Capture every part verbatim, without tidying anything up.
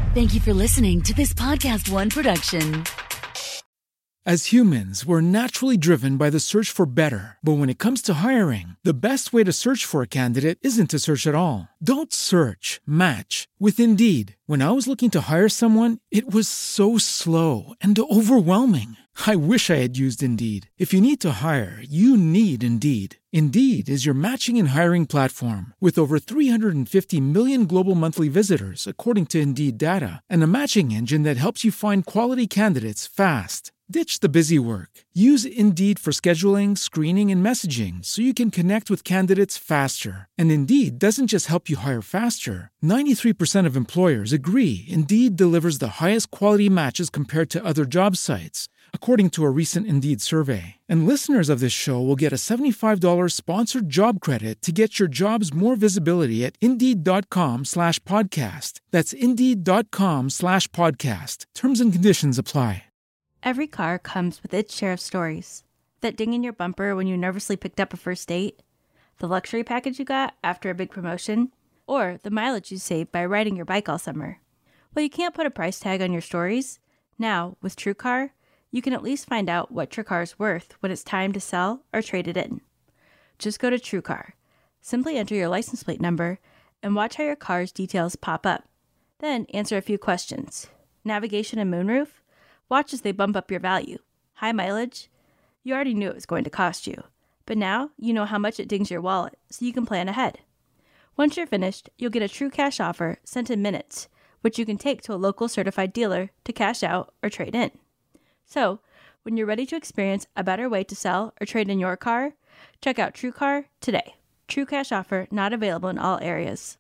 Thank you for listening to this Podcast One production. As humans, we're naturally driven by the search for better. But when it comes to hiring, the best way to search for a candidate isn't to search at all. Don't search, match with Indeed. When I was looking to hire someone, it was so slow and overwhelming. I wish I had used Indeed. If you need to hire, you need Indeed. Indeed is your matching and hiring platform with over three hundred fifty million global monthly visitors, according to Indeed data, and a matching engine that helps you find quality candidates fast. Ditch the busy work. Use Indeed for scheduling, screening, and messaging so you can connect with candidates faster. And Indeed doesn't just help you hire faster. ninety-three percent of employers agree Indeed delivers the highest quality matches compared to other job sites, according to a recent Indeed survey. And listeners of this show will get a seventy-five dollars sponsored job credit to get your jobs more visibility at Indeed.com slash podcast. That's Indeed.com slash podcast. Terms and conditions apply. Every car comes with its share of stories. That ding in your bumper when you nervously picked up a first date, the luxury package you got after a big promotion, or the mileage you saved by riding your bike all summer. Well, you can't put a price tag on your stories. Now, with TrueCar, you can at least find out what your car is worth when it's time to sell or trade it in. Just go to TrueCar. Simply enter your license plate number and watch how your car's details pop up. Then answer a few questions. Navigation and moonroof? Watch as they bump up your value. High mileage? You already knew it was going to cost you. But now you know how much it dings your wallet, so you can plan ahead. Once you're finished, you'll get a true cash offer sent in minutes, which you can take to a local certified dealer to cash out or trade in. So, when you're ready to experience a better way to sell or trade in your car, check out TrueCar today. True cash offer not available in all areas.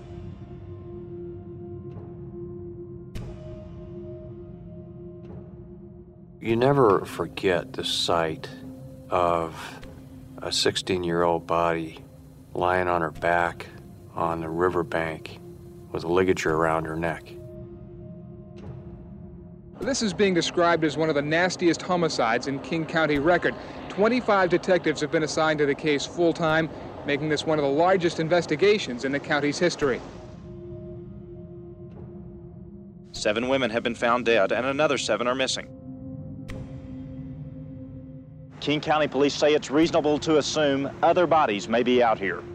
You never forget the sight of a sixteen-year-old body lying on her back on the riverbank with a ligature around her neck. This is being described as one of the nastiest homicides in King County record. twenty-five detectives have been assigned to the case full-time, making this one of the largest investigations in the county's history. Seven women have been found dead, and another seven are missing. King County Police say it's reasonable to assume other bodies may be out here.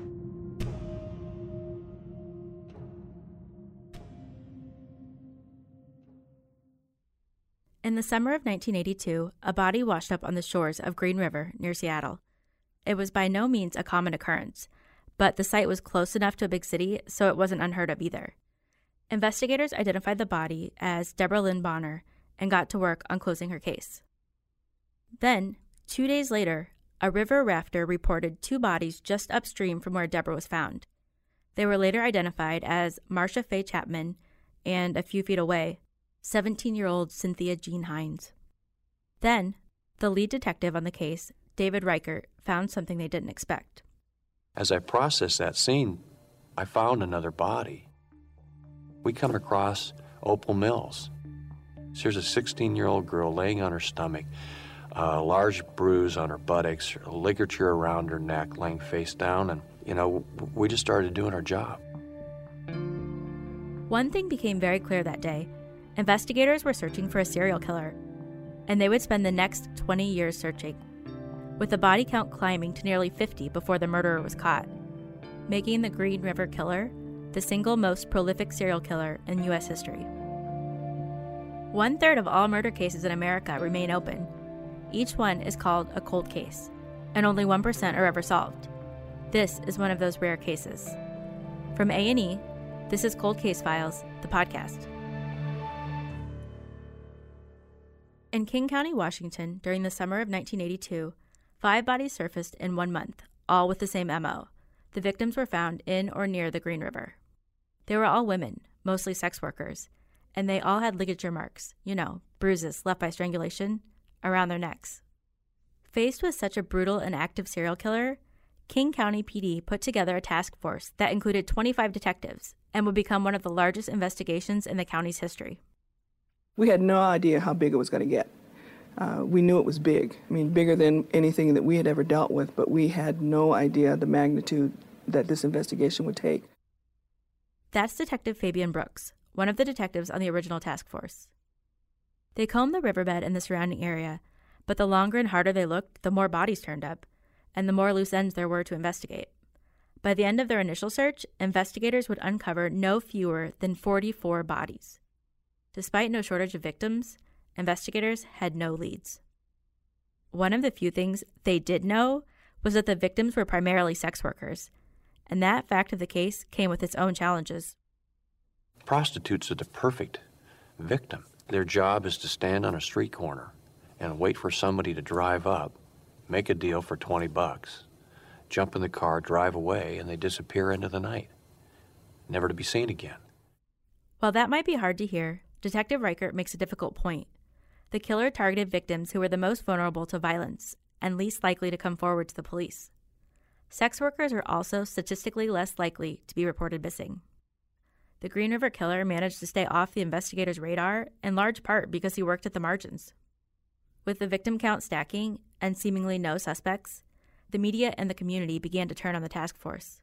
In the summer of nineteen eighty-two, a body washed up on the shores of Green River near Seattle. It was by no means a common occurrence, but the site was close enough to a big city, so it wasn't unheard of either. Investigators identified the body as Deborah Lynn Bonner and got to work on closing her case. Then, two days later, a river rafter reported two bodies just upstream from where Deborah was found. They were later identified as Marcia Faye Chapman and, a few feet away, seventeen-year-old Cynthia Jean Hines. Then, the lead detective on the case, David Reichert, found something they didn't expect. As I processed that scene, I found another body. We come across Opal Mills. Here's a sixteen-year-old girl laying on her stomach, a large bruise on her buttocks, a ligature around her neck, laying face down, and, you know, we just started doing our job. One thing became very clear that day. Investigators were searching for a serial killer, and they would spend the next twenty years searching, with the body count climbing to nearly fifty before the murderer was caught, making the Green River Killer the single most prolific serial killer in U S history. One-third of all murder cases in America remain open. Each one is called a cold case, and only one percent are ever solved. This is one of those rare cases. From A and E, this is Cold Case Files, the podcast. In King County, Washington, during the summer of nineteen eighty-two, five bodies surfaced in one month, all with the same M O. The victims were found in or near the Green River. They were all women, mostly sex workers, and they all had ligature marks, you know, bruises left by strangulation, around their necks. Faced with such a brutal and active serial killer, King County P D put together a task force that included twenty-five detectives and would become one of the largest investigations in the county's history. We had no idea how big it was going to get. Uh, we knew it was big. I mean, bigger than anything that we had ever dealt with, but we had no idea the magnitude that this investigation would take. That's Detective Fabian Brooks, one of the detectives on the original task force. They combed the riverbed and the surrounding area, but the longer and harder they looked, the more bodies turned up, and the more loose ends there were to investigate. By the end of their initial search, investigators would uncover no fewer than forty-four bodies. Despite no shortage of victims, investigators had no leads. One of the few things they did know was that the victims were primarily sex workers, and that fact of the case came with its own challenges. Prostitutes are the perfect victim. Their job is to stand on a street corner and wait for somebody to drive up, make a deal for twenty bucks, jump in the car, drive away, and they disappear into the night, never to be seen again. While that might be hard to hear, Detective Reichert makes a difficult point. The killer targeted victims who were the most vulnerable to violence and least likely to come forward to the police. Sex workers are also statistically less likely to be reported missing. The Green River Killer managed to stay off the investigators' radar in large part because he worked at the margins. With the victim count stacking and seemingly no suspects, the media and the community began to turn on the task force.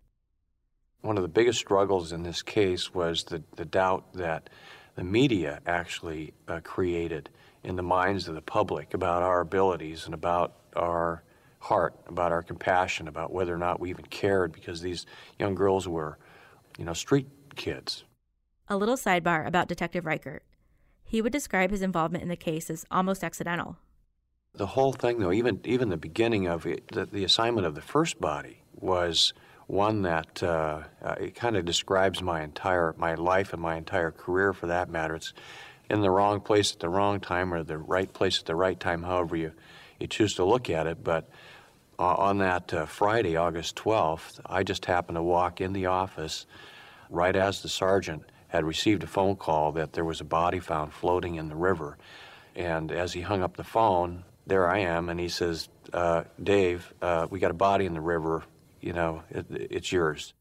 One of the biggest struggles in this case was the, the doubt that the media actually uh, created in the minds of the public about our abilities and about our heart, about our compassion, about whether or not we even cared, because these young girls were, you know, street kids. A little sidebar about Detective Reichert. He would describe his involvement in the case as almost accidental. The whole thing, though, even even the beginning of it, the, the assignment of the first body was one that uh, uh, it kind of describes my entire my life and my entire career, for that matter. It's in the wrong place at the wrong time, or the right place at the right time, however you, you choose to look at it. But uh, on that uh, Friday, August twelfth, I just happened to walk in the office right as the sergeant had received a phone call that there was a body found floating in the river. And as he hung up the phone, there I am, and he says, uh, Dave, uh, we got a body in the river, you know, it, it's yours.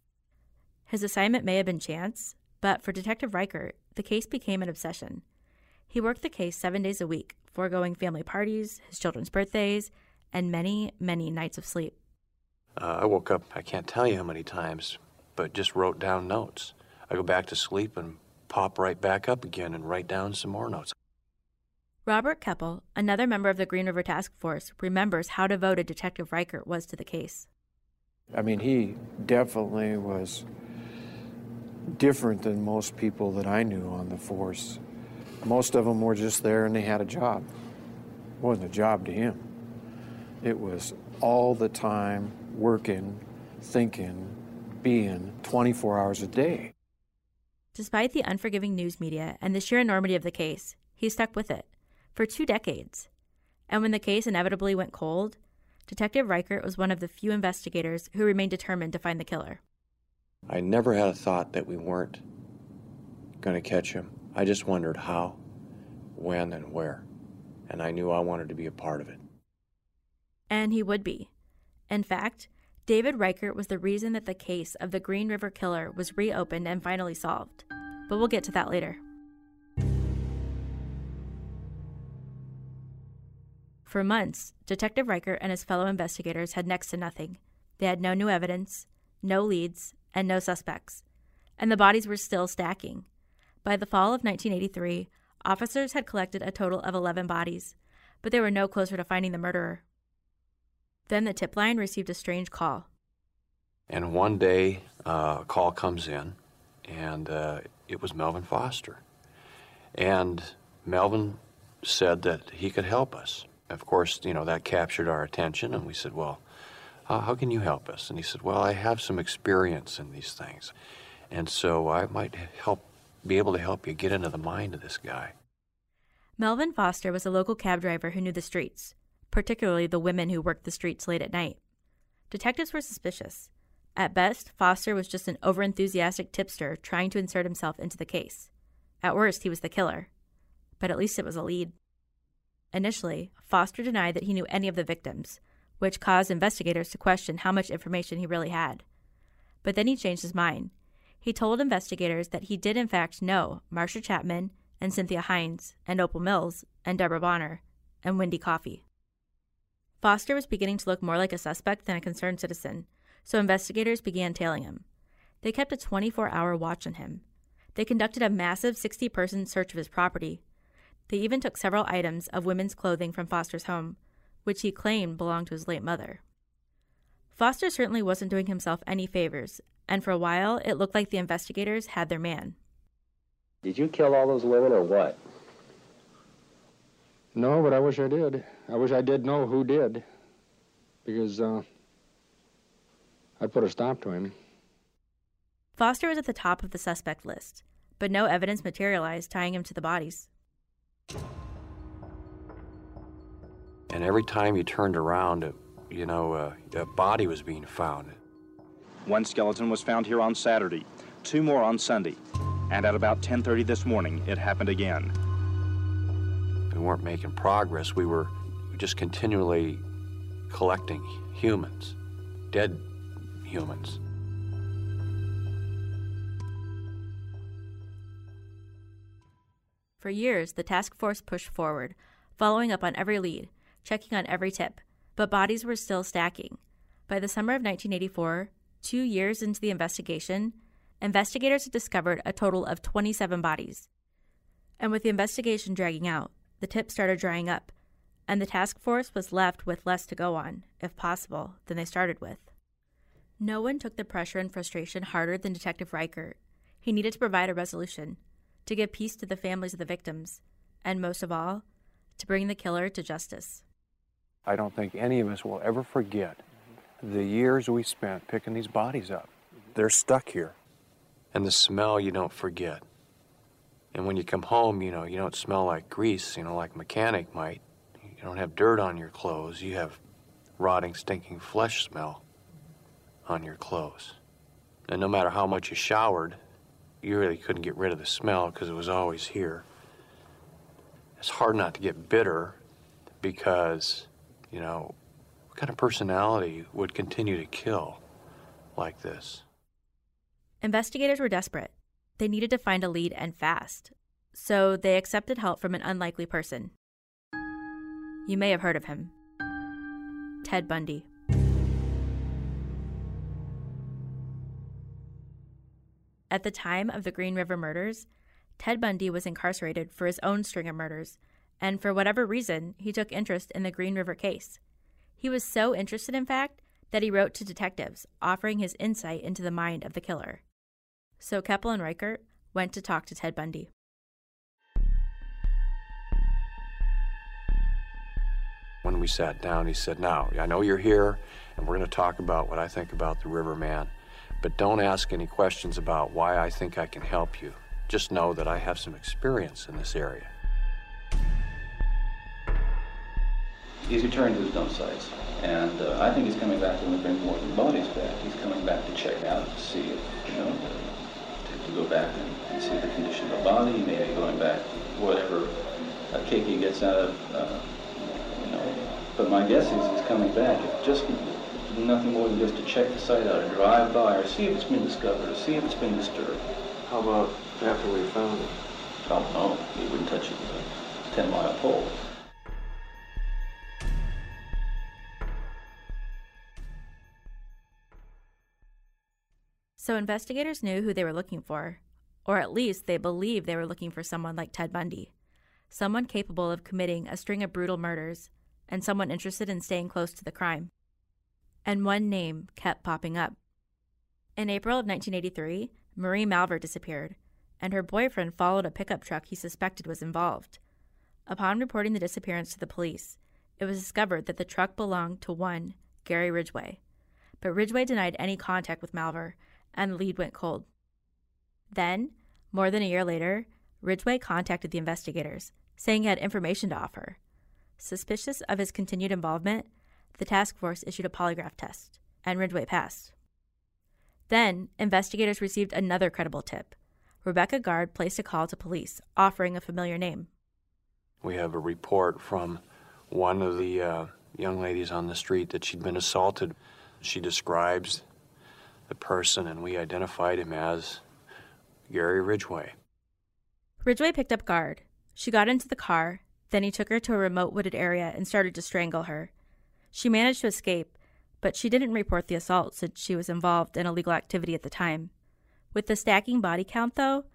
His assignment may have been chance, but for Detective Reichert, the case became an obsession. He worked the case seven days a week, foregoing family parties, his children's birthdays, and many, many nights of sleep. Uh, I woke up, I can't tell you how many times, but just wrote down notes. I go back to sleep and pop right back up again and write down some more notes. Robert Keppel, another member of the Green River Task Force, remembers how devoted Detective Reichert was to the case. I mean, he definitely was different than most people that I knew on the force. Most of them were just there and they had a job. It wasn't a job to him. It was all the time working, thinking, being twenty-four hours a day. Despite the unforgiving news media and the sheer enormity of the case, he stuck with it for two decades. And when the case inevitably went cold, Detective Reichert was one of the few investigators who remained determined to find the killer. I never had a thought that we weren't going to catch him. I just wondered how, when, and where. And I knew I wanted to be a part of it. And he would be. In fact, David Reichert was the reason that the case of the Green River Killer was reopened and finally solved. But we'll get to that later. For months, Detective Reichert and his fellow investigators had next to nothing. They had no new evidence, no leads, and no suspects. And the bodies were still stacking. By the fall of nineteen eighty-three, officers had collected a total of eleven bodies, but they were no closer to finding the murderer. Then the tip line received a strange call. And one day, uh, a call comes in, and uh, it was Melvin Foster. And Melvin said that he could help us. Of course, you know, that captured our attention, and we said, well, how, how can you help us? And he said, well, I have some experience in these things, and so I might help, be able to help you get into the mind of this guy. Melvin Foster was a local cab driver who knew the streets, particularly the women who worked the streets late at night. Detectives were suspicious. At best, Foster was just an overenthusiastic tipster trying to insert himself into the case. At worst, he was the killer. But at least it was a lead. Initially, Foster denied that he knew any of the victims, which caused investigators to question how much information he really had. But then he changed his mind. He told investigators that he did in fact know Marcia Chapman and Cynthia Hines and Opal Mills and Deborah Bonner and Wendy Coffey. Foster was beginning to look more like a suspect than a concerned citizen, so investigators began tailing him. They kept a twenty-four hour watch on him. They conducted a massive sixty-person search of his property. They even took several items of women's clothing from Foster's home, which he claimed belonged to his late mother. Foster certainly wasn't doing himself any favors, and for a while it looked like the investigators had their man. Did you kill all those women or what? No, but I wish I did. I wish I did know who did, because uh, I'd put a stop to him. Foster was at the top of the suspect list, but no evidence materialized tying him to the bodies. And every time you turned around, you know, uh, a body was being found. One skeleton was found here on Saturday, two more on Sunday, and at about ten thirty this morning, it happened again. We weren't making progress. We were just continually collecting humans, dead humans. For years, the task force pushed forward, following up on every lead, checking on every tip, but bodies were still stacking. By the summer of nineteen eighty-four, two years into the investigation, investigators had discovered a total of twenty-seven bodies. And with the investigation dragging out, the tips started drying up, and the task force was left with less to go on, if possible, than they started with. No one took the pressure and frustration harder than Detective Reichert. He needed to provide a resolution, to give peace to the families of the victims, and most of all, to bring the killer to justice. I don't think any of us will ever forget the years we spent picking these bodies up. They're stuck here. And the smell you don't forget. And when you come home, you know, you don't smell like grease, you know, like a mechanic might. You don't have dirt on your clothes. You have rotting, stinking flesh smell on your clothes. And no matter how much you showered, you really couldn't get rid of the smell because it was always here. It's hard not to get bitter because, you know, what kind of personality would continue to kill like this? Investigators were desperate. They needed to find a lead and fast. So they accepted help from an unlikely person. You may have heard of him. Ted Bundy. At the time of the Green River murders, Ted Bundy was incarcerated for his own string of murders, and for whatever reason, he took interest in the Green River case. He was so interested, in fact, that he wrote to detectives, offering his insight into the mind of the killer. So Keppel and Reichert went to talk to Ted Bundy. When we sat down, he said, now, I know you're here, and we're going to talk about what I think about the Riverman, but don't ask any questions about why I think I can help you. Just know that I have some experience in this area. He's returned to his dump sites, and uh, I think he's coming back to bring more than bodies back. He's coming back to check out, to see if, you know, to, to go back and, and see the condition of the body. He may be going back, whatever uh, kick he gets out of, uh, you know. But my guess is he's coming back, if just nothing more than just to check the site out, or drive by, or see if it's been discovered, or see if it's been disturbed. How about after we found it? I don't know. He wouldn't touch it with a ten-mile pole. So investigators knew who they were looking for, or at least they believed they were looking for someone like Ted Bundy, someone capable of committing a string of brutal murders, and someone interested in staying close to the crime. And one name kept popping up. In April of nineteen eighty-three, Marie Malver disappeared, and her boyfriend followed a pickup truck he suspected was involved. Upon reporting the disappearance to the police, it was discovered that the truck belonged to one Gary Ridgway. But Ridgway denied any contact with Malver, and the lead went cold. Then, more than a year later, Ridgway contacted the investigators, saying he had information to offer. Suspicious of his continued involvement, the task force issued a polygraph test, and Ridgway passed. Then, investigators received another credible tip. Rebecca Gard placed a call to police, offering a familiar name. We have a report from one of the uh, young ladies on the street that she'd been assaulted. She describes the person, and we identified him as Gary Ridgway. Ridgway picked up Gard. She got into the car, then he took her to a remote wooded area and started to strangle her. She managed to escape, but she didn't report the assault since she was involved in illegal activity at the time. With the stacking body count, though,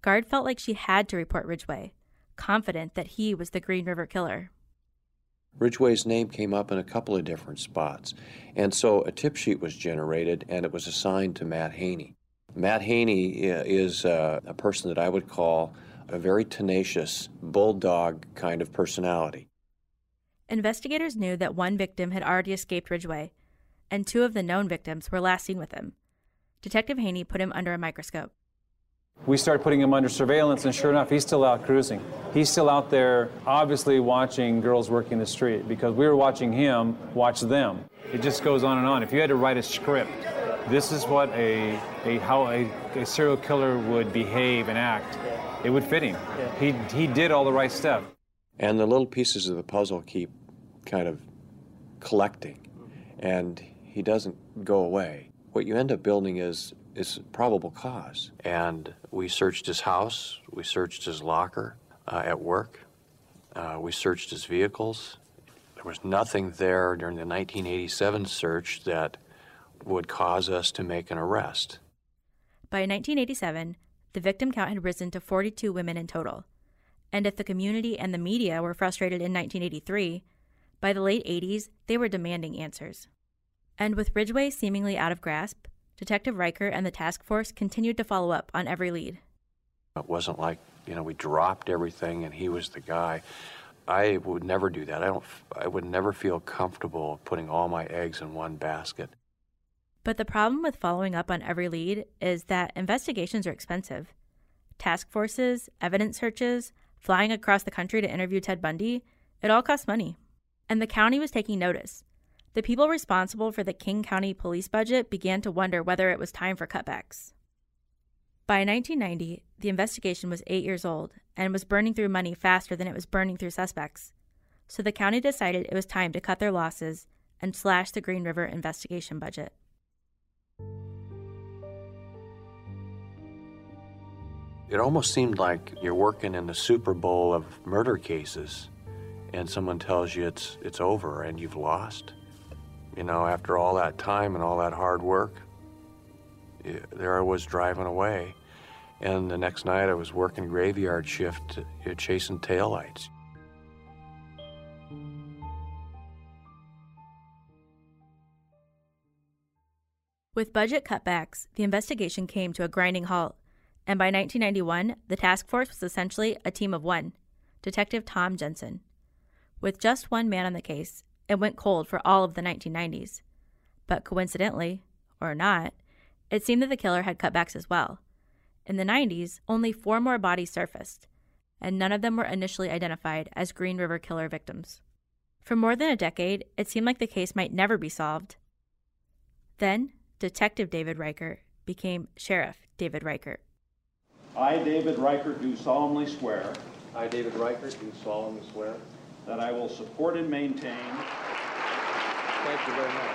Guard felt like she had to report Ridgway, confident that he was the Green River Killer. Ridgway's name came up in a couple of different spots, and so a tip sheet was generated, and it was assigned to Matt Haney. Matt Haney is uh, a person that I would call a very tenacious, bulldog kind of personality. Investigators knew that one victim had already escaped Ridgway, and two of the known victims were last seen with him. Detective Haney put him under a microscope. We started putting him under surveillance, and sure enough, he's still out cruising. He's still out there, obviously watching girls working the street, because we were watching him watch them. It just goes on and on. If you had to write a script, this is what a, a how a, a serial killer would behave and act. It would fit him. He he did all the right stuff. And the little pieces of the puzzle keep kind of collecting, and he doesn't go away. What you end up building is is probable cause. And we searched his house, we searched his locker uh, at work, uh, we searched his vehicles. There was nothing there during the nineteen eighty-seven search that would cause us to make an arrest. By nineteen eighty-seven, the victim count had risen to forty-two women in total. And if the community and the media were frustrated in nineteen eighty-three, by the late eighties, they were demanding answers. And with Ridgway seemingly out of grasp, Detective Riker and the task force continued to follow up on every lead. It wasn't like, you know, we dropped everything and he was the guy. I would never do that. I don't. I would never feel comfortable putting all my eggs in one basket. But the problem with following up on every lead is that investigations are expensive. Task forces, evidence searches, flying across the country to interview Ted Bundy, it all costs money. And the county was taking notice. The people responsible for the King County police budget began to wonder whether it was time for cutbacks. By nineteen ninety, the investigation was eight years old and was burning through money faster than it was burning through suspects. So the county decided it was time to cut their losses and slash the Green River investigation budget. It almost seemed like you're working in the Super Bowl of murder cases and someone tells you it's it's over and you've lost. You know, after all that time and all that hard work, there I was driving away. And the next night I was working graveyard shift, chasing taillights. With budget cutbacks, the investigation came to a grinding halt. And by nineteen ninety-one, the task force was essentially a team of one, Detective Tom Jensen. With just one man on the case, it went cold for all of the nineteen nineties. But coincidentally, or not, it seemed that the killer had cutbacks as well. In the nineties, only four more bodies surfaced, and none of them were initially identified as Green River Killer victims. For more than a decade, it seemed like the case might never be solved. Then, Detective David Riker became Sheriff David Riker. I, David Riker, do solemnly swear. I, David Riker, do solemnly swear. That I will support and maintain. Thank you very much.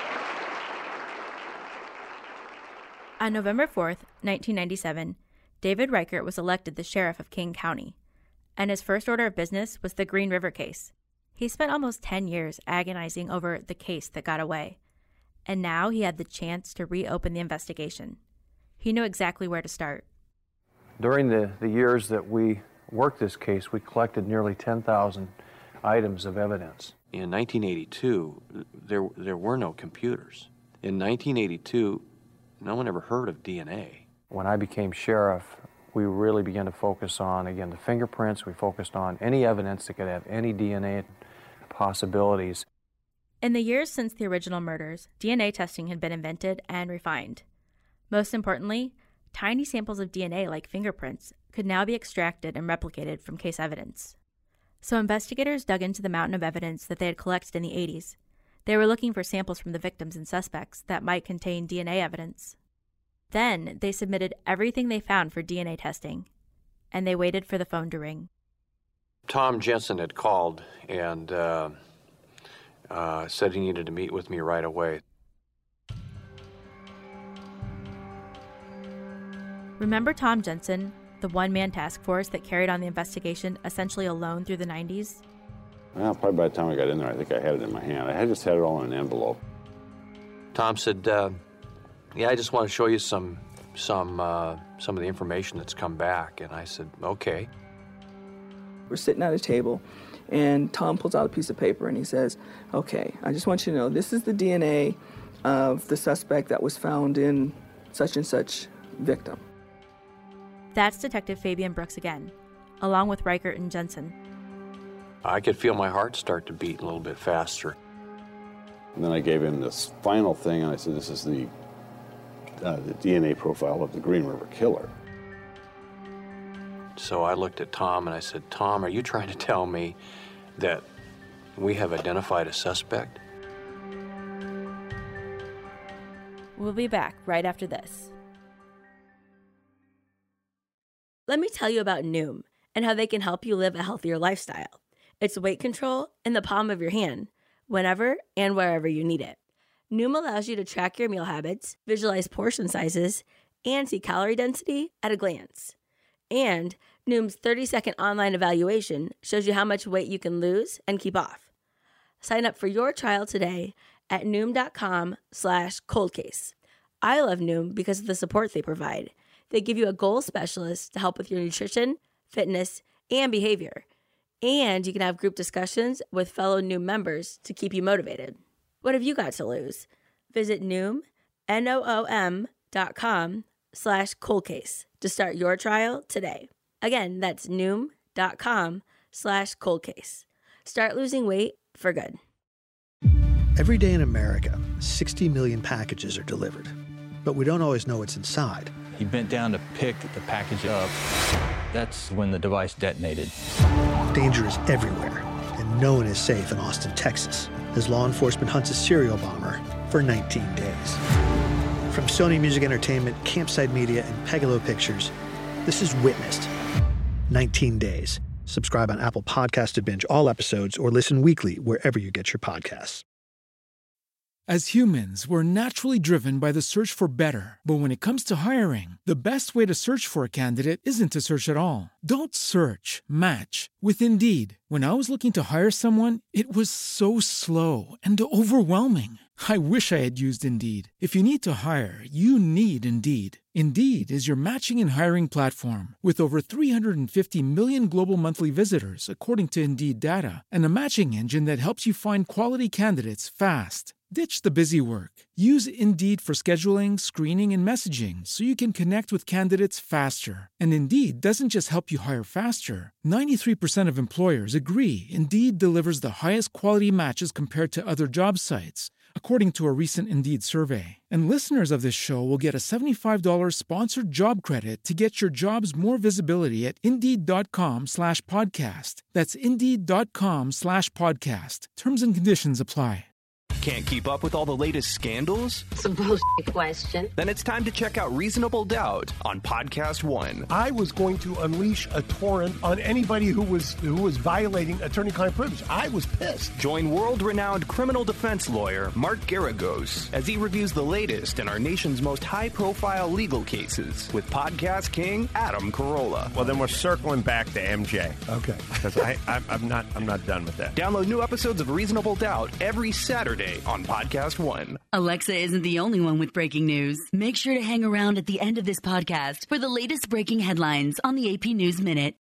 On November fourth, nineteen ninety-seven, David Riker was elected the sheriff of King County, and his first order of business was the Green River case. He spent almost ten years agonizing over the case that got away, and now he had the chance to reopen the investigation. He knew exactly where to start. During the, the years that we worked this case, we collected nearly ten thousand items of evidence. In nineteen eighty-two, there there were no computers. In nineteen eighty-two, no one ever heard of D N A. When I became sheriff, we really began to focus on, again, the fingerprints. We focused on any evidence that could have any D N A possibilities. In the years since the original murders, D N A testing had been invented and refined. Most importantly, tiny samples of D N A like fingerprints could now be extracted and replicated from case evidence. So investigators dug into the mountain of evidence that they had collected in the eighties. They were looking for samples from the victims and suspects that might contain D N A evidence. Then they submitted everything they found for D N A testing, and they waited for the phone to ring. Tom Jensen had called and uh, uh, said he needed to meet with me right away. Remember Tom Jensen, the one-man task force that carried on the investigation essentially alone through the nineties? Well, probably by the time I got in there, I think I had it in my hand. I had just had it all in an envelope. Tom said, uh, yeah, I just want to show you some some, uh, some of the information that's come back. And I said, okay. We're sitting at a table, and Tom pulls out a piece of paper and he says, okay, I just want you to know this is the D N A of the suspect that was found in such and such victim. That's Detective Fabian Brooks again, along with Reichert and Jensen. I could feel my heart start to beat a little bit faster. And then I gave him this final thing, and I said, this is the, uh, the D N A profile of the Green River Killer. So I looked at Tom and I said, Tom, are you trying to tell me that we have identified a suspect? We'll be back right after this. Let me tell you about Noom and how they can help you live a healthier lifestyle. It's weight control in the palm of your hand, whenever and wherever you need it. Noom allows you to track your meal habits, visualize portion sizes, and see calorie density at a glance. And Noom's thirty-second online evaluation shows you how much weight you can lose and keep off. Sign up for your trial today at Noom.com slash coldcase. I love Noom because of the support they provide. They give you a goal specialist to help with your nutrition, fitness, and behavior. And you can have group discussions with fellow Noom members to keep you motivated. What have you got to lose? Visit Noom, N O O M dot com slash coldcase to start your trial today. Again, that's Noom.com slash coldcase. Start losing weight for good. Every day in America, sixty million packages are delivered, but we don't always know what's inside. He bent down to pick the package up. That's when the device detonated. Danger is everywhere, and no one is safe in Austin, Texas, as law enforcement hunts a serial bomber for nineteen days. From Sony Music Entertainment, Campside Media, and Pegalo Pictures, this is Witnessed. nineteen days. Subscribe on Apple Podcasts to binge all episodes or listen weekly wherever you get your podcasts. As humans, we're naturally driven by the search for better. But when it comes to hiring, the best way to search for a candidate isn't to search at all. Don't search, match with Indeed. When I was looking to hire someone, it was so slow and overwhelming. I wish I had used Indeed. If you need to hire, you need Indeed. Indeed is your matching and hiring platform with over three hundred fifty million global monthly visitors, according to Indeed data, and a matching engine that helps you find quality candidates fast. Ditch the busy work. Use Indeed for scheduling, screening, and messaging so you can connect with candidates faster. And Indeed doesn't just help you hire faster. ninety-three percent of employers agree Indeed delivers the highest quality matches compared to other job sites, according to a recent Indeed survey. And listeners of this show will get a seventy-five dollars sponsored job credit to get your jobs more visibility at Indeed.com slash podcast. That's Indeed.com slash podcast. Terms and conditions apply. Can't keep up with all the latest scandals? It's a bullshit question. Then it's time to check out Reasonable Doubt on Podcast One. I was going to unleash a torrent on anybody who was who was violating attorney-client privilege. I was pissed. Join world-renowned criminal defense lawyer Mark Garagos as he reviews the latest in our nation's most high-profile legal cases with podcast king Adam Carolla. Well, then we're circling back to M J. Okay. Because I, I, I'm not, I'm not done with that. Download new episodes of Reasonable Doubt every Saturday on Podcast One. Alexa isn't the only one with breaking news. Make sure to hang around at the end of this podcast for the latest breaking headlines on the A P News Minute.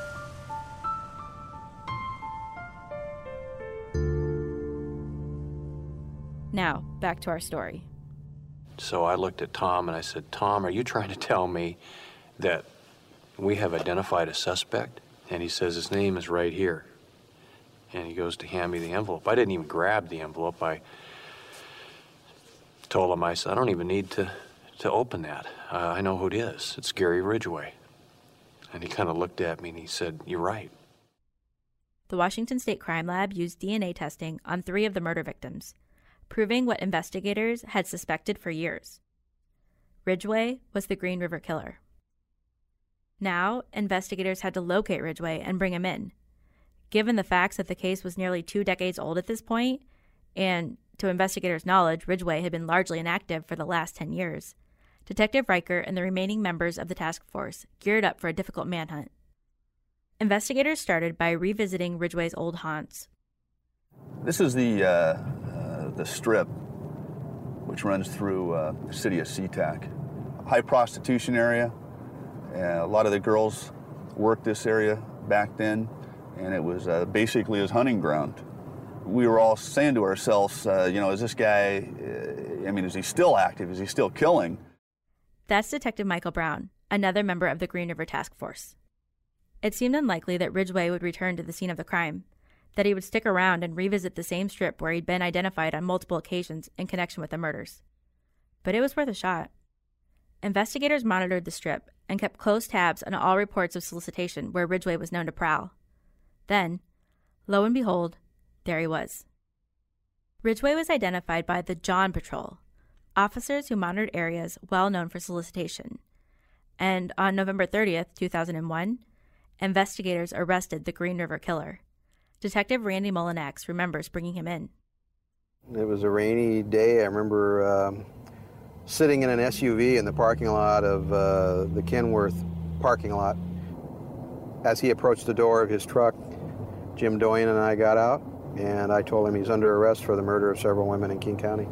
Now, back to our story. So I looked at Tom and I said, Tom, are you trying to tell me that we have identified a suspect? And he says, his name is right here. And he goes to hand me the envelope. I didn't even grab the envelope. I told him, I said, I don't even need to, to open that. Uh, I know who it is. It's Gary Ridgway. And he kind of looked at me and he said, you're right. The Washington State Crime Lab used D N A testing on three of the murder victims, proving what investigators had suspected for years. Ridgway was the Green River Killer. Now, investigators had to locate Ridgway and bring him in. Given the facts that the case was nearly two decades old at this point, and to investigators' knowledge, Ridgway had been largely inactive for the last ten years, Detective Reichert and the remaining members of the task force geared up for a difficult manhunt. Investigators started by revisiting Ridgway's old haunts. This is the, uh, uh, the strip which runs through uh, the city of SeaTac. high prostitution area. Uh, a lot of the girls worked this area back then, and it was uh, basically his hunting ground. We were all saying to ourselves, uh, you know, is this guy, uh, I mean, is he still active? Is he still killing? That's Detective Michael Brown, another member of the Green River Task Force. It seemed unlikely that Ridgway would return to the scene of the crime, that he would stick around and revisit the same strip where he'd been identified on multiple occasions in connection with the murders. But it was worth a shot. Investigators monitored the strip and kept close tabs on all reports of solicitation where Ridgway was known to prowl. Then, lo and behold, there he was. Ridgway was identified by the John Patrol, officers who monitored areas well known for solicitation. And on November thirtieth, two thousand one, investigators arrested the Green River Killer. Detective Randy Mulinax remembers bringing him in. It was a rainy day. I remember um, sitting in an S U V in the parking lot of uh, the Kenworth parking lot. As he approached the door of his truck, Jim Doyen and I got out, and I told him he's under arrest for the murder of several women in King County.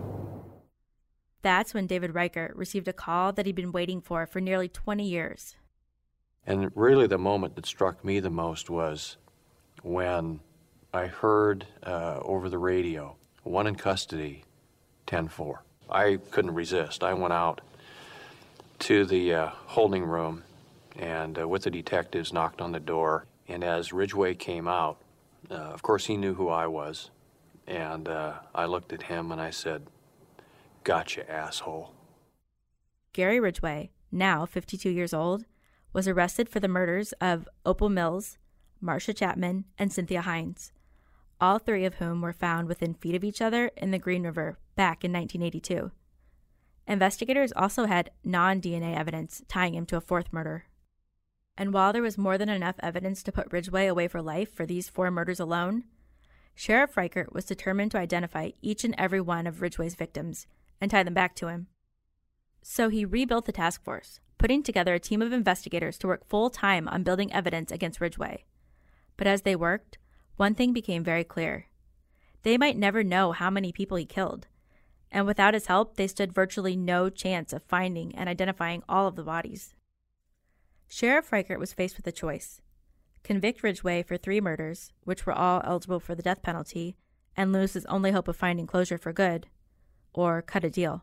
That's when David Reichert received a call that he'd been waiting for for nearly twenty years. And really the moment that struck me the most was when I heard uh, over the radio, one in custody, ten four. I couldn't resist. I went out to the uh, holding room and uh, with the detectives knocked on the door. And as Ridgway came out, uh, of course he knew who I was. And uh, I looked at him and I said, "Gotcha, asshole." Gary Ridgway, now fifty-two years old, was arrested for the murders of Opal Mills, Marcia Chapman, and Cynthia Hines, all three of whom were found within feet of each other in the Green River back in nineteen eighty-two. Investigators also had non-D N A evidence tying him to a fourth murder. And while there was more than enough evidence to put Ridgway away for life for these four murders alone, Sheriff Reichert was determined to identify each and every one of Ridgway's victims and tie them back to him. So he rebuilt the task force, putting together a team of investigators to work full-time on building evidence against Ridgway. But as they worked, one thing became very clear. They might never know how many people he killed, and without his help, they stood virtually no chance of finding and identifying all of the bodies. Sheriff Reichert was faced with a choice: convict Ridgway for three murders, which were all eligible for the death penalty, and lose his only hope of finding closure for good, or cut a deal.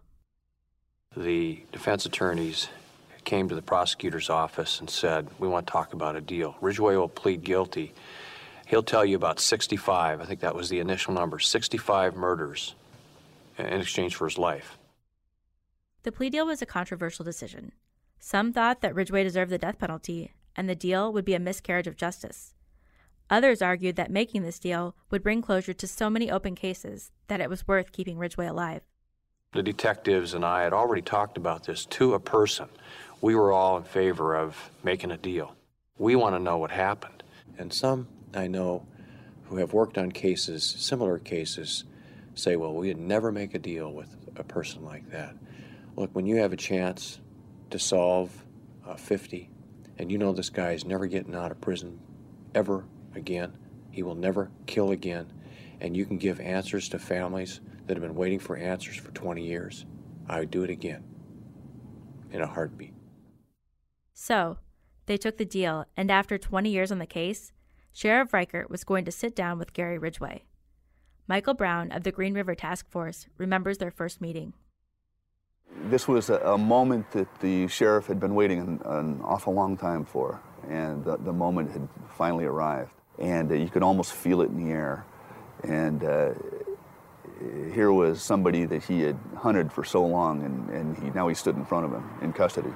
The defense attorneys came to the prosecutor's office and said, "We want to talk about a deal. Ridgway will plead guilty. He'll tell you about sixty-five, I think that was the initial number, sixty-five murders in exchange for his life." The plea deal was a controversial decision. Some thought that Ridgway deserved the death penalty, and the deal would be a miscarriage of justice. Others argued that making this deal would bring closure to so many open cases that it was worth keeping Ridgway alive. The detectives and I had already talked about this to a person. We were all in favor of making a deal. We want to know what happened. And some I know who have worked on cases, similar cases, say, well, we'd never make a deal with a person like that. Look, when you have a chance to solve uh, fifty, and you know this guy is never getting out of prison ever again, he will never kill again, and you can give answers to families that have been waiting for answers for twenty years, I would do it again, in a heartbeat. So, they took the deal, and after twenty years on the case, Sheriff Reichert was going to sit down with Gary Ridgway. Michael Brown of the Green River Task Force remembers their first meeting. This was a, a moment that the sheriff had been waiting an, an awful long time for, and the, the moment had finally arrived. And uh, you could almost feel it in the air. And uh, here was somebody that he had hunted for so long, and, and he, now he stood in front of him in custody.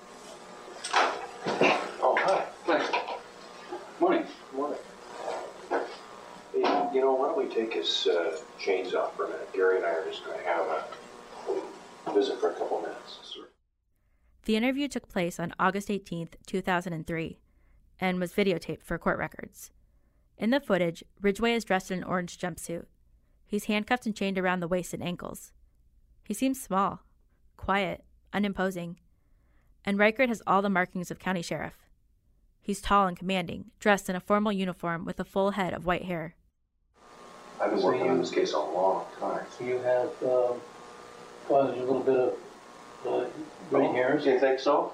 Oh, hi. Thanks. Morning. Morning. Hey, you know, why don't we take his uh, chains off for a minute? Gary and I are just going to have a visit for a couple minutes. Sir. The interview took place on August eighteenth, two thousand three, and was videotaped for court records. In the footage, Ridgway is dressed in an orange jumpsuit. He's handcuffed and chained around the waist and ankles. He seems small, quiet, unimposing, and Reichert has all the markings of county sheriff. He's tall and commanding, dressed in a formal uniform with a full head of white hair. I've been working on this case a long time. So you have um, caused you a little bit of uh, gray hairs. Do you think so?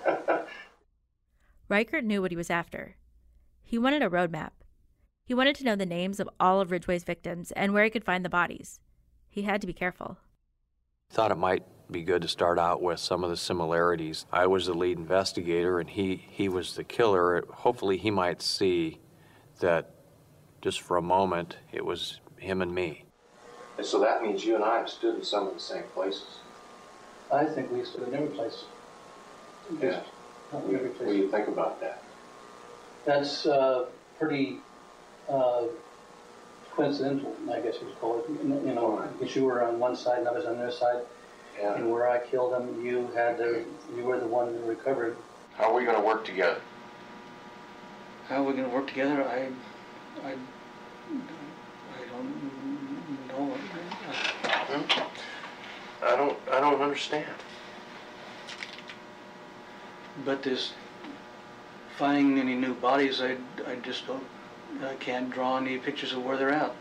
Reichert knew what he was after. He wanted a roadmap. He wanted to know the names of all of Ridgway's victims and where he could find the bodies. He had to be careful. Thought it might be good to start out with some of the similarities. I was the lead investigator and he, he was the killer. Hopefully he might see that just for a moment it was him and me. And so that means you and I have stood in some of the same places. I think we stood in every place. Yeah. Not What, every place. what do you think about that? That's uh, pretty uh, coincidental, I guess you would call it. You know, because you were on one side and I was on the other side. Yeah. And where I killed him, you had to, you were the one who recovered. How are we going to work together? How are we going to work together? I, I, I don't know. Hmm? I don't. I don't understand. But this finding any new bodies, I, I just don't. I can't draw any pictures of where they're at.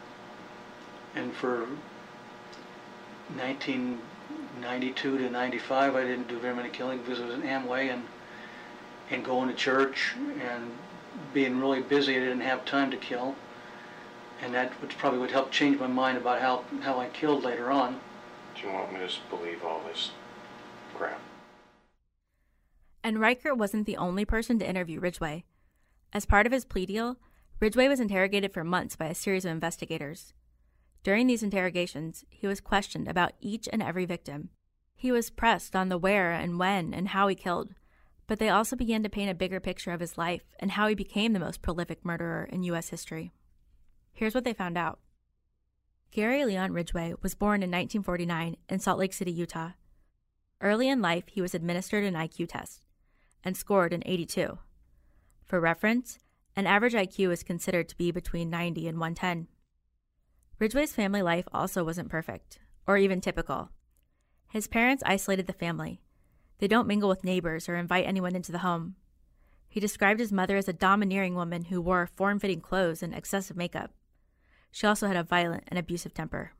And for nineteen ninety-two to ninety-five, I didn't do very many killing because it was in Amway and and going to church and being really busy. I didn't have time to kill, and that would probably would help change my mind about how how I killed later on. Do you want me to just believe all this crap? And Reichert wasn't the only person to interview Ridgway. As part of his plea deal, Ridgway was interrogated for months by a series of investigators. During these interrogations, he was questioned about each and every victim. He was pressed on the where and when and how he killed, but they also began to paint a bigger picture of his life and how he became the most prolific murderer in U S history. Here's what they found out. Gary Leon Ridgway was born in nineteen forty-nine in Salt Lake City, Utah. Early in life, he was administered an I Q test and scored an eighty-two. For reference, an average I Q is considered to be between ninety and one ten. Ridgway's family life also wasn't perfect, or even typical. His parents isolated the family. They don't mingle with neighbors or invite anyone into the home. He described his mother as a domineering woman who wore form-fitting clothes and excessive makeup. She also had a violent and abusive temper.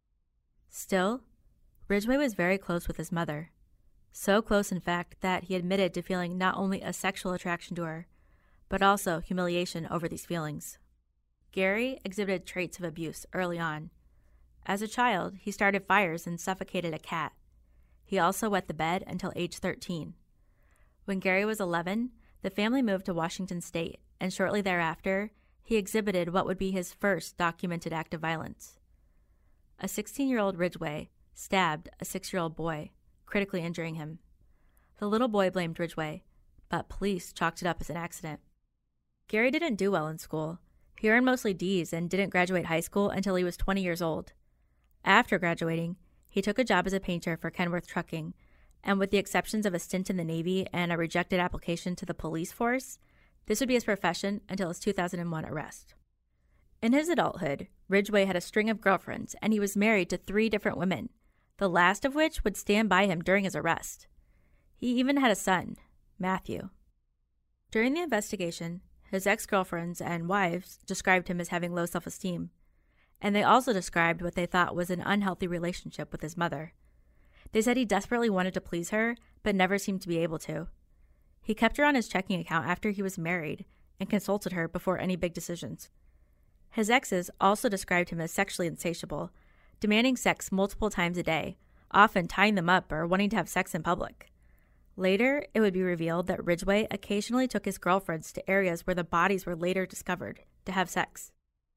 Still, Ridgway was very close with his mother. So close, in fact, that he admitted to feeling not only a sexual attraction to her, but also humiliation over these feelings. Gary exhibited traits of abuse early on. As a child, he started fires and suffocated a cat. He also wet the bed until age thirteen. When Gary was eleven, the family moved to Washington State, and shortly thereafter, he exhibited what would be his first documented act of violence. A sixteen-year-old Ridgway stabbed a six-year-old boy, critically injuring him. The little boy blamed Ridgway, but police chalked it up as an accident. Gary didn't do well in school. He earned mostly D's and didn't graduate high school until he was twenty years old. After graduating, he took a job as a painter for Kenworth Trucking, and with the exceptions of a stint in the Navy and a rejected application to the police force, this would be his profession until his two thousand one arrest. In his adulthood, Ridgway had a string of girlfriends, and he was married to three different women, the last of which would stand by him during his arrest. He even had a son, Matthew. During the investigation, his ex-girlfriends and wives described him as having low self-esteem, and they also described what they thought was an unhealthy relationship with his mother. They said he desperately wanted to please her, but never seemed to be able to. He kept her on his checking account after he was married and consulted her before any big decisions. His exes also described him as sexually insatiable, demanding sex multiple times a day, often tying them up or wanting to have sex in public. Later, it would be revealed that Ridgway occasionally took his girlfriends to areas where the bodies were later discovered to have sex.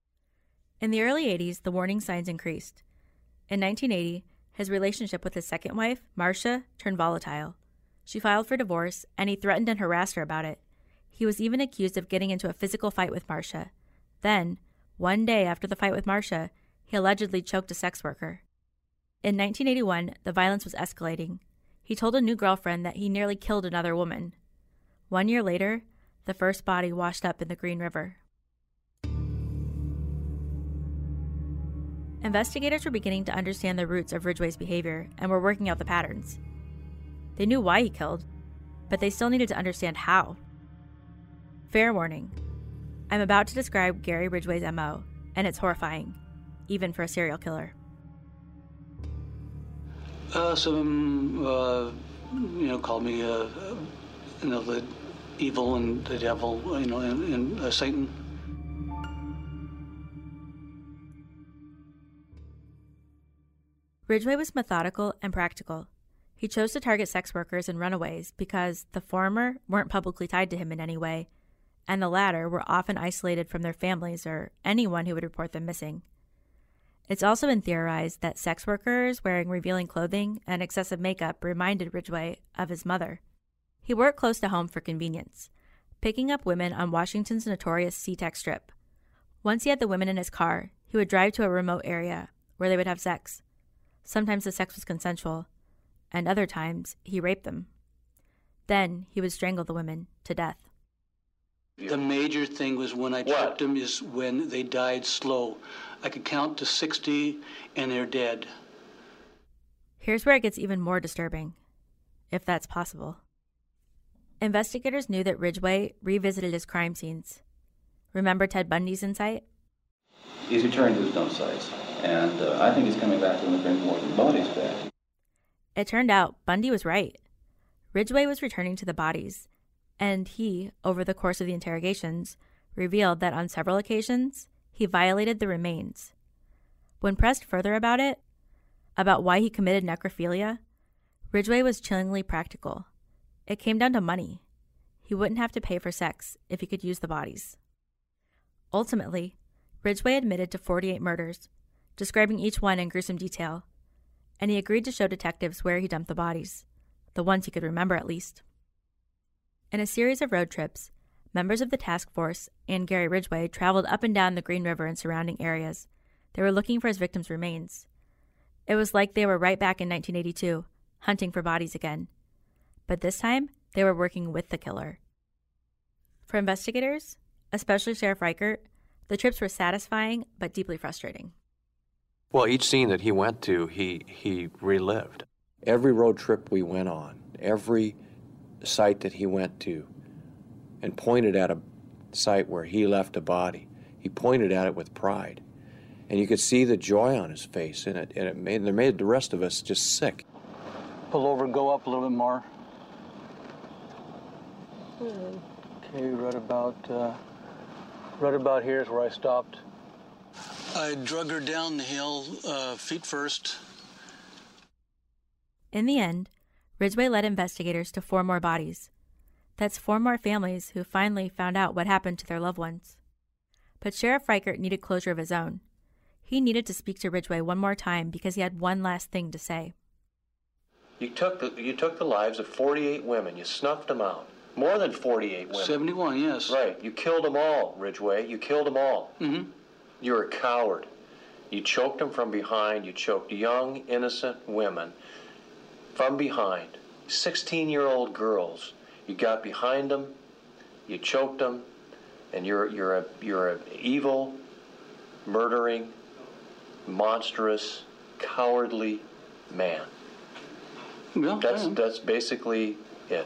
In the early eighties, the warning signs increased. In nineteen eighty, his relationship with his second wife, Marcia, turned volatile. She filed for divorce, and he threatened and harassed her about it. He was even accused of getting into a physical fight with Marcia. Then, one day after the fight with Marcia, he allegedly choked a sex worker. In nineteen eighty-one, the violence was escalating. He told a new girlfriend that he nearly killed another woman. One year later, the first body washed up in the Green River. Investigators were beginning to understand the roots of Ridgway's behavior and were working out the patterns. They knew why he killed, but they still needed to understand how. Fair warning, I'm about to describe Gary Ridgway's M O, and it's horrifying, even for a serial killer. Uh, some, uh, you know, called me, uh, you know, the evil and the devil, you know, and, and uh, Satan. Ridgway was methodical and practical. He chose to target sex workers and runaways because the former weren't publicly tied to him in any way, and the latter were often isolated from their families or anyone who would report them missing. It's also been theorized that sex workers wearing revealing clothing and excessive makeup reminded Ridgway of his mother. He worked close to home for convenience, picking up women on Washington's notorious SeaTac Strip. Once he had the women in his car, he would drive to a remote area where they would have sex. Sometimes the sex was consensual, and other times he raped them. Then he would strangle the women to death. The major thing was when I checked them is when they died slow. I could count to sixty and they're dead. Here's where it gets even more disturbing, if that's possible. Investigators knew that Ridgway revisited his crime scenes. Remember Ted Bundy's insight? He's returned to his dump sites, and uh, I think he's coming back to bring more than bodies back. It turned out Bundy was right. Ridgway was returning to the bodies, and he, over the course of the interrogations, revealed that on several occasions, he violated the remains. When pressed further about it, about why he committed necrophilia, Ridgway was chillingly practical. It came down to money. He wouldn't have to pay for sex if he could use the bodies. Ultimately, Ridgway admitted to forty-eight murders, describing each one in gruesome detail, and he agreed to show detectives where he dumped the bodies, the ones he could remember at least. In a series of road trips, members of the task force and Gary Ridgway traveled up and down the Green River and surrounding areas. They were looking for his victims' remains. It was like they were right back in nineteen eighty-two, hunting for bodies again. But this time, they were working with the killer. For investigators, especially Sheriff Reichert, the trips were satisfying but deeply frustrating. Well, each scene that he went to, he, he relived. Every road trip we went on, every site that he went to and pointed at a site where he left a body, he pointed at it with pride. And you could see the joy on his face, and it, and it made, it made the rest of us just sick. Pull over, go up a little bit more. Okay, right about, uh, right about here is where I stopped. I drug her down the hill, uh, feet first. In the end, Ridgway led investigators to four more bodies. That's four more families who finally found out what happened to their loved ones. But Sheriff Reichert needed closure of his own. He needed to speak to Ridgway one more time because he had one last thing to say. You took the, you took the lives of forty-eight women. You snuffed them out. More than forty-eight women. seventy-one, yes. Right. You killed them all, Ridgway. You killed them all. Mm-hmm. You're a coward. You choked them from behind. You choked young, innocent women from behind. sixteen-year-old girls. You got behind them. You choked them, and you're you're a you're an evil, murdering, monstrous, cowardly man. Yeah, that's that's basically it.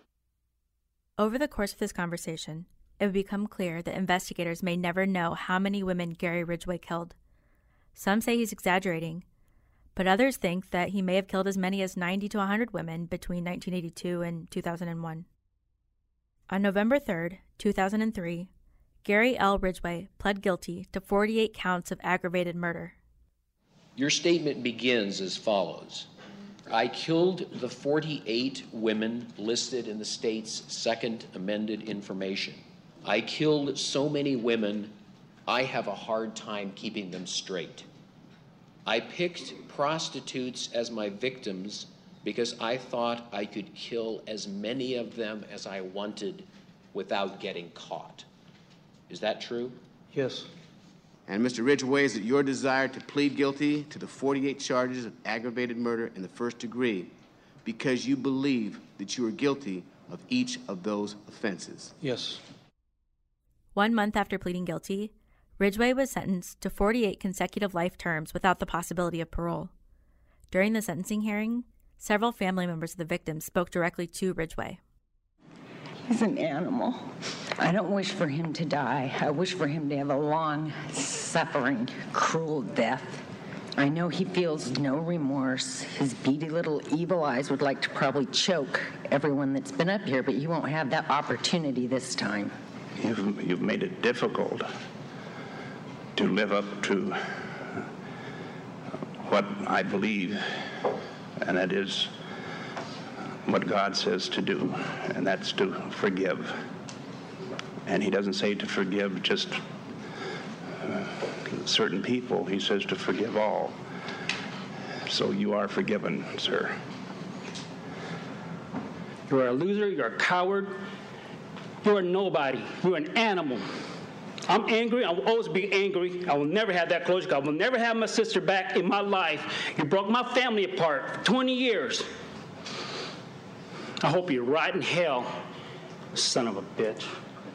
Over the course of this conversation, it would become clear that investigators may never know how many women Gary Ridgway killed. Some say he's exaggerating, but others think that he may have killed as many as ninety to one hundred women between nineteen eighty-two and two thousand one. On November third, two thousand three, Gary L. Ridgway pled guilty to forty-eight counts of aggravated murder. Your statement begins as follows. I killed the forty-eight women listed in the state's second amended information. I killed so many women, I have a hard time keeping them straight. I picked prostitutes as my victims because I thought I could kill as many of them as I wanted without getting caught. Is that true? Yes. And Mister Ridgway, is it your desire to plead guilty to the forty-eight charges of aggravated murder in the first degree because you believe that you are guilty of each of those offenses? Yes. One month after pleading guilty, Ridgway was sentenced to forty-eight consecutive life terms without the possibility of parole. During the sentencing hearing, several family members of the victims spoke directly to Ridgway. He's an animal. I don't wish for him to die. I wish for him to have a long, suffering, cruel death. I know he feels no remorse. His beady little evil eyes would like to probably choke everyone that's been up here, but you won't have that opportunity this time. You've, you've made it difficult to live up to what I believe, and that is what God says to do, and that's to forgive. And he doesn't say to forgive just uh, certain people. He says to forgive all. So you are forgiven, sir. You're a loser, you're a coward, you're a nobody, you're an animal. I'm angry, I will always be angry. I will never have that closure. I will never have my sister back in my life. You broke my family apart for twenty years. I hope you rot in hell, son of a bitch.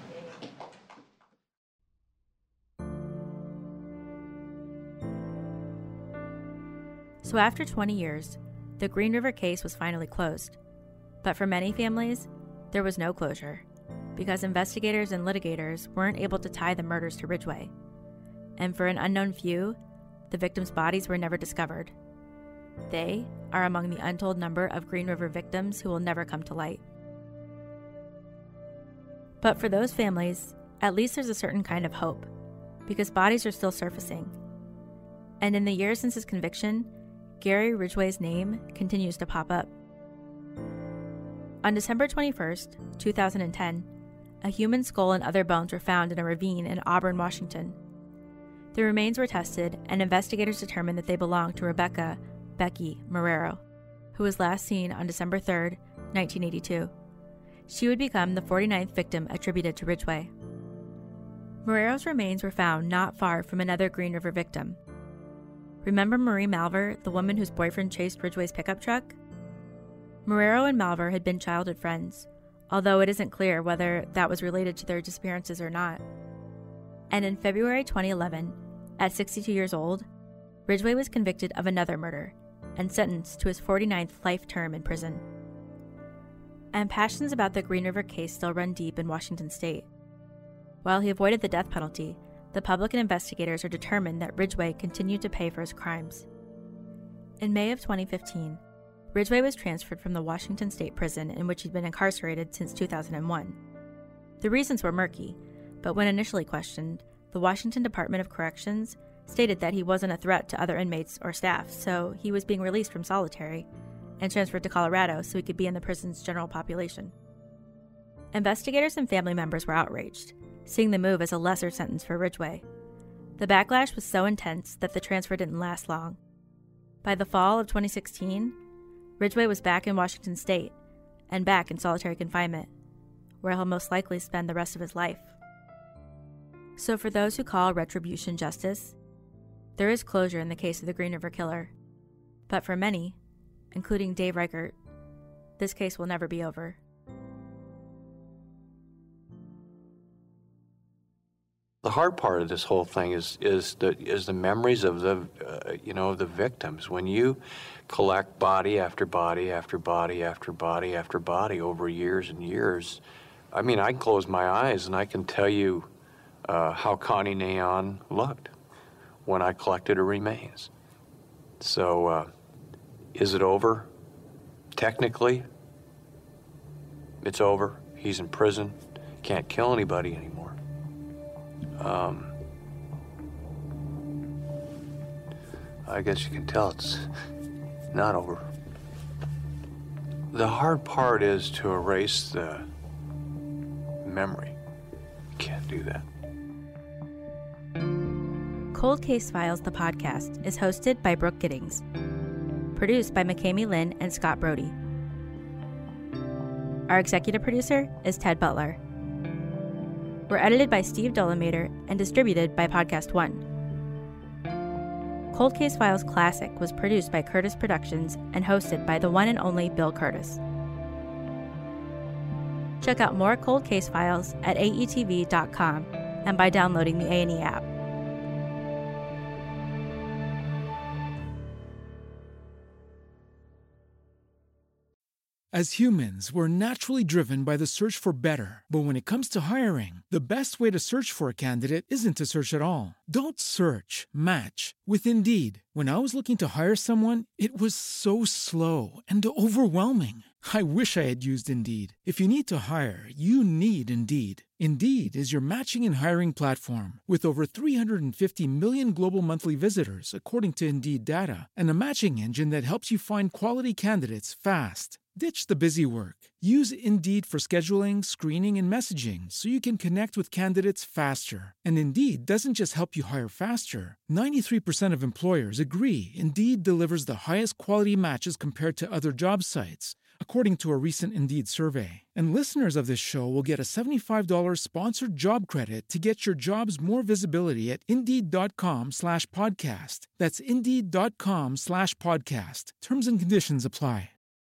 So after twenty years, the Green River case was finally closed. But for many families, there was no closure, because investigators and litigators weren't able to tie the murders to Ridgway. And for an unknown few, the victims' bodies were never discovered. They are among the untold number of Green River victims who will never come to light. But for those families, at least there's a certain kind of hope, because bodies are still surfacing. And in the years since his conviction, Gary Ridgway's name continues to pop up. On December twenty-first, two thousand ten, a human skull and other bones were found in a ravine in Auburn, Washington. The remains were tested, and investigators determined that they belonged to Rebecca Becky Marrero, who was last seen on December third, nineteen eighty-two. She would become the forty-ninth victim attributed to Ridgway. Marrero's remains were found not far from another Green River victim. Remember Marie Malver, the woman whose boyfriend chased Ridgway's pickup truck? Marrero and Malver had been childhood friends, although it isn't clear whether that was related to their disappearances or not. And in February twenty eleven, at sixty-two years old, Ridgway was convicted of another murder and sentenced to his forty-ninth life term in prison. And passions about the Green River case still run deep in Washington state. While he avoided the death penalty, the public and investigators are determined that Ridgway continued to pay for his crimes. In May of twenty fifteen, Ridgway was transferred from the Washington State Prison in which he'd been incarcerated since two thousand one. The reasons were murky, but when initially questioned, the Washington Department of Corrections stated that he wasn't a threat to other inmates or staff, so he was being released from solitary and transferred to Colorado so he could be in the prison's general population. Investigators and family members were outraged, seeing the move as a lesser sentence for Ridgway. The backlash was so intense that the transfer didn't last long. By the fall of twenty sixteen, Ridgway was back in Washington state and back in solitary confinement, where he'll most likely spend the rest of his life. So for those who call retribution justice, there is closure in the case of the Green River Killer. But for many, including Dave Reichert, this case will never be over. The hard part of this whole thing is is the is the memories of the uh, you know the victims. When you collect body after body after body after body after body over years and years, I mean, I can close my eyes and I can tell you uh, how Connie Naon looked when I collected her remains. So, uh, is it over? Technically, it's over. He's in prison. Can't kill anybody anymore. Um, I guess you can tell it's not over. The hard part is to erase the memory. You can't do that. Cold Case Files, the podcast, is hosted by Brooke Giddings. Produced by McKamey Lynn and Scott Brody. Our executive producer is Ted Butler. We're edited by Steve Dolomater and distributed by Podcast One. Cold Case Files Classic was produced by Curtis Productions and hosted by the one and only Bill Curtis. Check out more Cold Case Files at A E T V dot com and by downloading the A and E app. As humans, we're naturally driven by the search for better. But when it comes to hiring, the best way to search for a candidate isn't to search at all. Don't search, match with Indeed. When I was looking to hire someone, it was so slow and overwhelming. I wish I had used Indeed. If you need to hire, you need Indeed. Indeed is your matching and hiring platform with over three hundred fifty million global monthly visitors, according to Indeed data, and a matching engine that helps you find quality candidates fast. Ditch the busy work. Use Indeed for scheduling, screening, and messaging so you can connect with candidates faster. And Indeed doesn't just help you hire faster. ninety-three percent of employers agree Indeed delivers the highest quality matches compared to other job sites, according to a recent Indeed survey. And listeners of this show will get a seventy-five dollars sponsored job credit to get your jobs more visibility at Indeed.com slash podcast. That's Indeed.com slash podcast. Terms and conditions apply.